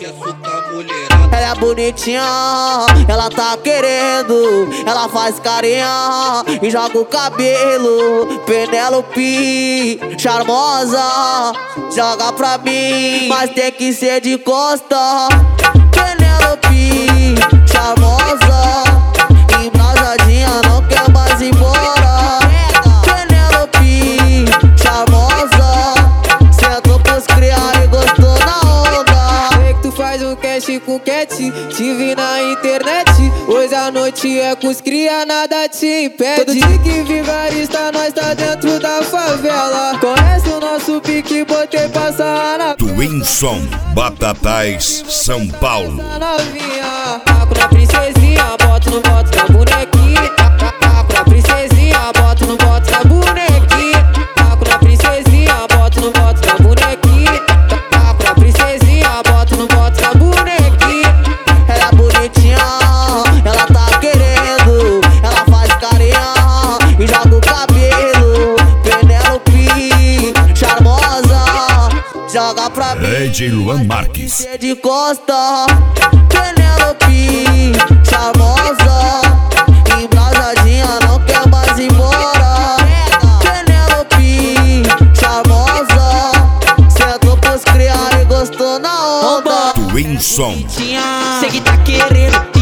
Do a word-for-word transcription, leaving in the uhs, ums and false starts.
sucesso da mulherada. Ela é bonitinha, ela tá querendo. Ela faz carinha e joga o cabelo. Penélope, charmosa, joga pra mim, mas tem que ser de costa. Penélope, charmosa, embrasadinha, não quer mais ir embora. Penélope, charmosa, sentou pros criar e gostou na onda. Sei que tu faz um cast com cat, te vi na internet. Hoje a noite é com os cria, nada te impede. Todo tique vigarista, nós tá dentro da favela. Conhece o nosso pique, botei passar na Twinson, Batatais, São Paulo. novinha. Taco na princesinha, boto no boto na bonequinha. Taco na princesinha, boto no boto na bonequinha. Taco na princesinha, boto no boto na bonequinha. Taco na princesinha, boto no boto na bonequinha. Ela é bonitinha, ela tá querendo. Ela faz carinha e joga o cabelo. Penélope, charmosa, joga pra mim, Ed Luan Marques. ser de costa. Penélope, charmosa, embrasadinha, não quer mais ir embora. Penélope, charmosa, sentou pros criar e gostou na onda. Twinson, Sei que tá querendo,